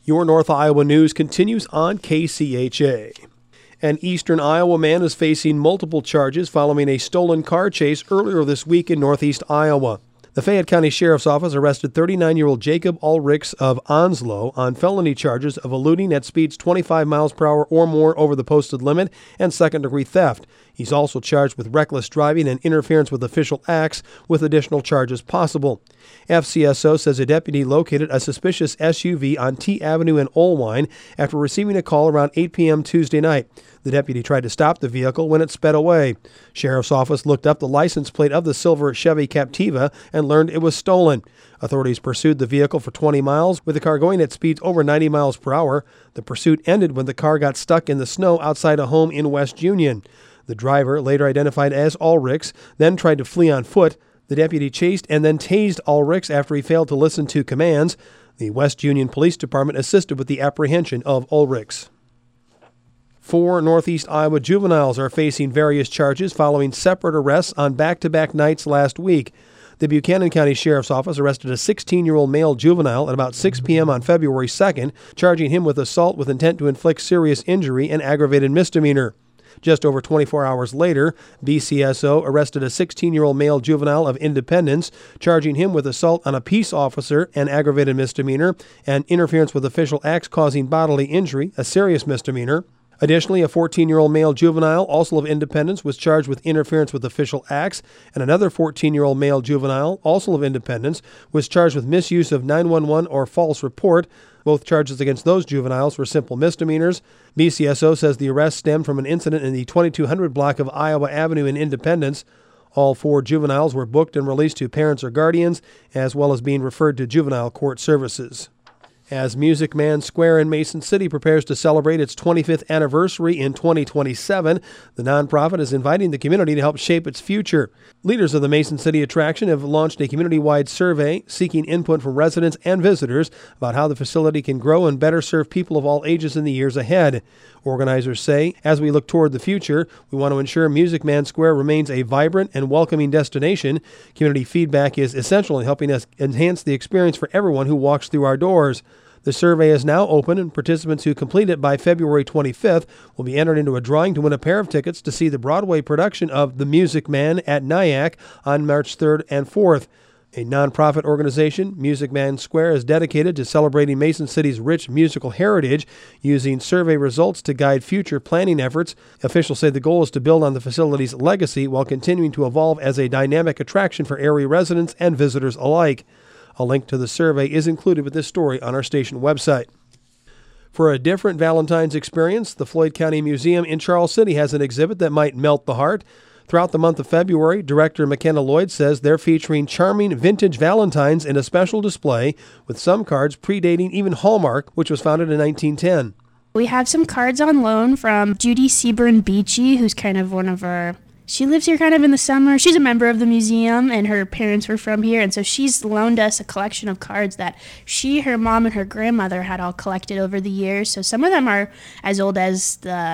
Your North Iowa news continues on KCHA. An eastern Iowa man is facing multiple charges following a stolen car chase earlier this week in northeast Iowa. The Fayette County Sheriff's Office arrested 39-year-old Jacob Ulrichs of Onslow on felony charges of eluding at speeds 25 miles per hour or more over the posted limit and second-degree theft. He's also charged with reckless driving and interference with official acts, with additional charges possible. FCSO says a deputy located a suspicious SUV on T Avenue in Olwine after receiving a call around 8 p.m. Tuesday night. The deputy tried to stop the vehicle when it sped away. Sheriff's Office looked up the license plate of the silver Chevy Captiva and learned it was stolen. Authorities pursued the vehicle for 20 miles, with the car going at speeds over 90 miles per hour. The pursuit ended when the car got stuck in the snow outside a home in West Union. The driver, later identified as Ulrichs, then tried to flee on foot. The deputy chased and then tased Ulrichs after he failed to listen to commands. The West Union Police Department assisted with the apprehension of Ulrichs. 4 northeast Iowa juveniles are facing various charges following separate arrests on back-to-back nights last week. The Buchanan County Sheriff's Office arrested a 16-year-old male juvenile at about 6 p.m. on February 2nd, charging him with assault with intent to inflict serious injury and aggravated misdemeanor. Just over 24 hours later, BCSO arrested a 16-year-old male juvenile of Independence, charging him with assault on a peace officer, an aggravated misdemeanor, and interference with official acts causing bodily injury, a serious misdemeanor. Additionally, a 14-year-old male juvenile, also of Independence, was charged with interference with official acts, and another 14-year-old male juvenile, also of Independence, was charged with misuse of 911 or false report. Both charges against those juveniles were simple misdemeanors. BCSO says the arrest stemmed from an incident in the 2200 block of Iowa Avenue in Independence. All 4 juveniles were booked and released to parents or guardians, as well as being referred to juvenile court services. As Music Man Square in Mason City prepares to celebrate its 25th anniversary in 2027, the nonprofit is inviting the community to help shape its future. Leaders of the Mason City attraction have launched a community-wide survey seeking input from residents and visitors about how the facility can grow and better serve people of all ages in the years ahead. Organizers say, as we look toward the future, we want to ensure Music Man Square remains a vibrant and welcoming destination. Community feedback is essential in helping us enhance the experience for everyone who walks through our doors. The survey is now open, and participants who complete it by February 25th will be entered into a drawing to win a pair of tickets to see the Broadway production of The Music Man at Nyack on March 3rd and 4th. A nonprofit organization, Music Man Square, is dedicated to celebrating Mason City's rich musical heritage, using survey results to guide future planning efforts. Officials say the goal is to build on the facility's legacy while continuing to evolve as a dynamic attraction for area residents and visitors alike. A link to the survey is included with this story on our station website. For a different Valentine's experience, the Floyd County Museum in Charles City has an exhibit that might melt the heart. Throughout the month of February, Director McKenna Lloyd says they're featuring charming vintage Valentines in a special display, with some cards predating even Hallmark, which was founded in 1910. We have some cards on loan from Judy Seaburn Beachy, who's kind of one of our... She lives here kind of in the summer. She's a member of the museum, and her parents were from here, and so she's loaned us a collection of cards that she, her mom, and her grandmother had all collected over the years. So some of them are as old as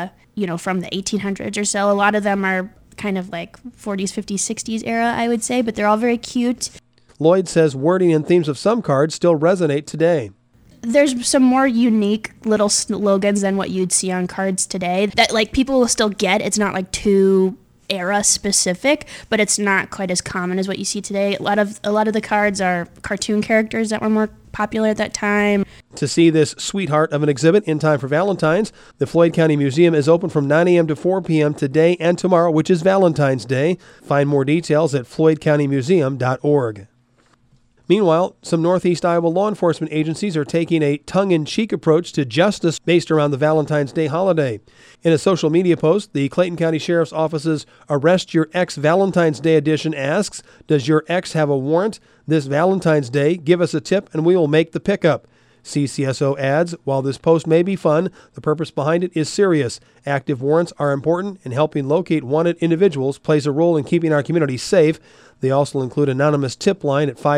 from the 1800s or so. A lot of them are kind of like 40s, 50s, 60s era, I would say, but they're all very cute. Lloyd says wording and themes of some cards still resonate today. There's some more unique little slogans than what you'd see on cards today that people will still get. It's not too era specific, but it's not quite as common as what you see today. A lot of the cards are cartoon characters that were more popular at that time. To see this sweetheart of an exhibit in time for Valentine's, the Floyd County Museum is open from 9 a.m. to 4 p.m. today and tomorrow, which is Valentine's Day. Find more details at floydcountymuseum.org. Meanwhile, some Northeast Iowa law enforcement agencies are taking a tongue-in-cheek approach to justice based around the Valentine's Day holiday. In a social media post, the Clayton County Sheriff's Office's Arrest Your Ex Valentine's Day edition asks, "Does your ex have a warrant? This Valentine's Day, give us a tip and we will make the pickup." CCSO adds, while this post may be fun, the purpose behind it is serious. Active warrants are important, and helping locate wanted individuals plays a role in keeping our community safe. They also include an anonymous tip line at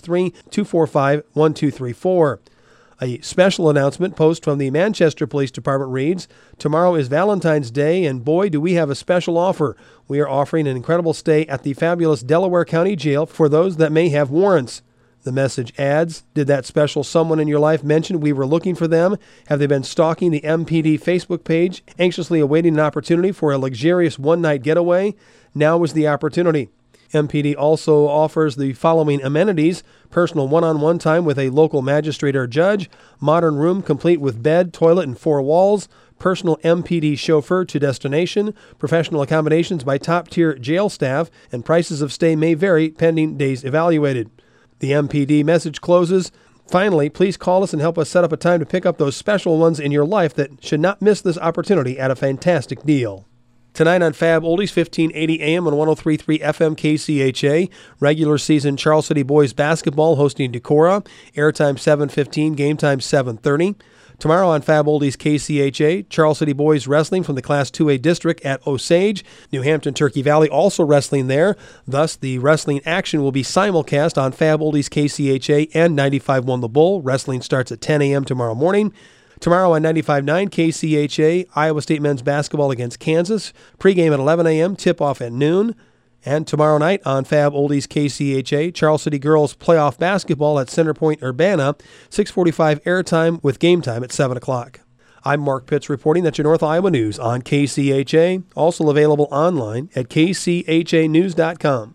563-245-1234. A special announcement post from the Manchester Police Department reads, "Tomorrow is Valentine's Day, and boy, do we have a special offer. We are offering an incredible stay at the fabulous Delaware County Jail for those that may have warrants. The message adds, did that special someone in your life mention we were looking for them? Have they been stalking the MPD Facebook page, anxiously awaiting an opportunity for a luxurious one-night getaway? Now is the opportunity. MPD also offers the following amenities: personal one-on-one time with a local magistrate or judge, modern room complete with bed, toilet, and 4 walls, personal MPD chauffeur to destination, professional accommodations by top-tier jail staff, and prices of stay may vary pending days evaluated. The MPD message closes. Finally, please call us and help us set up a time to pick up those special ones in your life that should not miss this opportunity at a fantastic deal. Tonight on Fab Oldies, 1580 AM and 103.3 FM KCHA, regular season Charles City Boys basketball hosting Decorah, airtime 7:15, game time 7:30. Tomorrow on Fab Oldies KCHA, Charles City Boys wrestling from the Class 2A district at Osage. New Hampton Turkey Valley also wrestling there. Thus, the wrestling action will be simulcast on Fab Oldies KCHA and 95.1 The Bull. Wrestling starts at 10 a.m. tomorrow morning. Tomorrow on 95.9 KCHA, Iowa State men's basketball against Kansas. Pregame at 11 a.m., tip-off at noon. And tomorrow night on Fab Oldies KCHA, Charles City girls playoff basketball at Centerpoint Urbana, 6:45 airtime with game time at 7 o'clock. I'm Mark Pitts reporting that your North Iowa News on KCHA, also available online at kchanews.com.